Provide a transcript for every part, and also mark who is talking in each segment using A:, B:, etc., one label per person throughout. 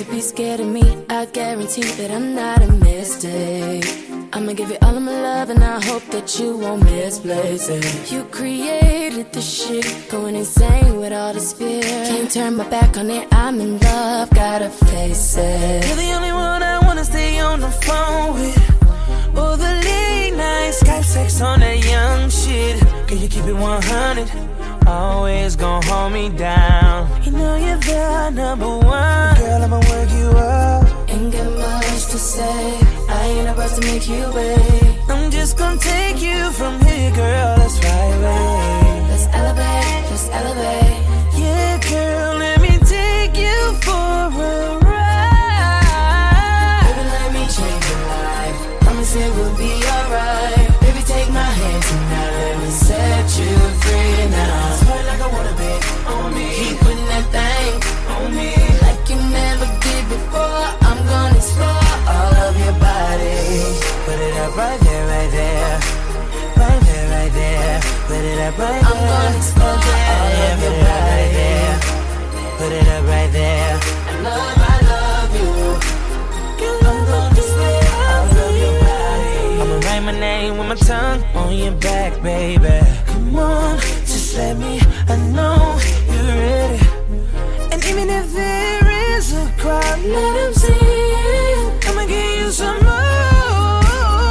A: to be scared of me. I guarantee that I'm not a mistake. I'ma give you all of my love and I hope that you won't misplace it. You created this shit, going insane with all this fear. Can't turn my back on it, I'm in love, gotta face it.
B: You're the only one I wanna stay on the phone with. All the late night Skype sex on that young shit. Can you keep it 100? Always gon' hold me down. You know you're the number one. Girl, I'ma work you up.
A: Ain't got much to say, I ain't about to make you wait.
B: I'm just gonna take you from here, girl, let's ride away.
A: Let's elevate, let's elevate.
B: Yeah, girl, let me take you for a ride.
A: Baby, let me change your life, promise it will be alright. Baby, take my hand tonight, let me set you free now.
B: Sweat like I wanna be on me.
A: Keep putting that thing
B: On me.
A: like you never did before. I'm gonna explore all of your body.
B: Put it up right there, right there. Right there, right there. Put it up right there.
A: I'm gonna explore all of your body.
B: Put it up right there.
A: I love you. I'm gonna explore all of your body.
B: I'ma write my name with my tongue on your back, baby. Come on, just let me, I know you're ready. And even if there is a crowd, let them see it. I'ma give you some more.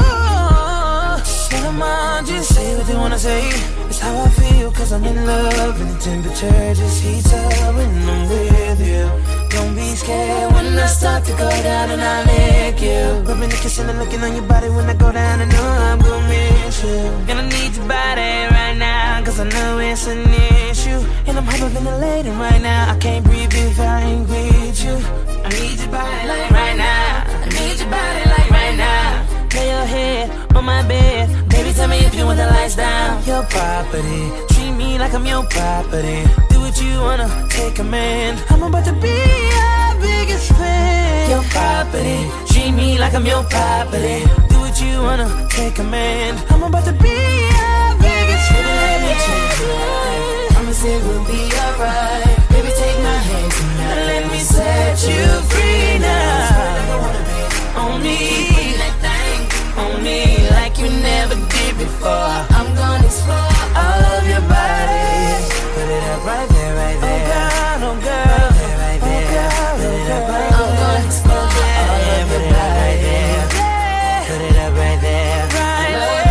B: Let them all just say what they wanna say. It's how I feel, cause I'm in love. And the temperature just heats up when I'm with you. Don't be scared when I start to go down and I lick you. Rubbing and kissing and looking on your body when I go down. I know I'm gonna miss you. Gonna need your body right now, cause I know it's an issue. And I'm hyperventilating right now. I can't breathe if I ain't with you. I need your body like right now. I need your body like right now. Lay your head on my bed. Baby, tell me if you want the lights down. Your property, treat me like I'm your property. Do what you wanna, take command. I'm about to be your biggest fan. Your property, treat me like I'm your property. Do what you wanna, take command. I'm about to be your biggest fan.
A: Let me change your life, promise it will be alright. Baby, take my hand tonight,
B: And let me set you free now. On me, on me, like you never did before.
A: I'm gonna explore all of your body.
B: Put it up right there, right there. Oh God, oh girl, right there, right there. Put it up right there.
A: I'm gonna explore all of
B: Put
A: your
B: it up right
A: body.
B: there. Put it up right there. Right there.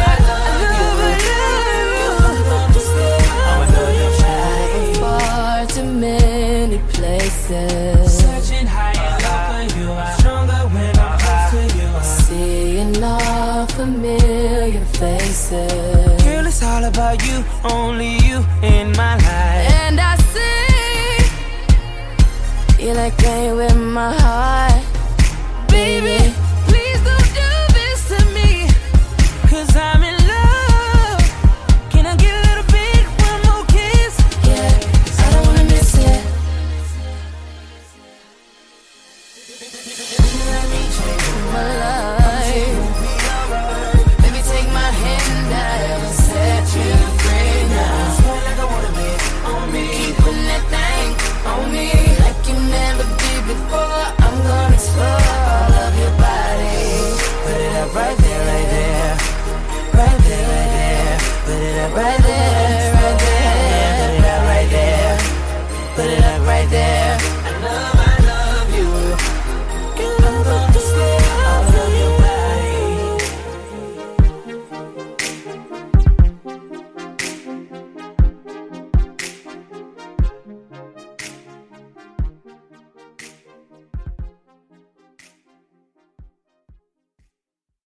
B: I know you're shy.
A: Far too many places,
B: Searching high and low for you. I'm stronger when I'm close to you.
A: seeing all familiar faces.
B: Girl, it's all about you, only you in my life.
A: And I see you like playing with my heart. Baby, please don't do this to me,
B: 'Cause I'm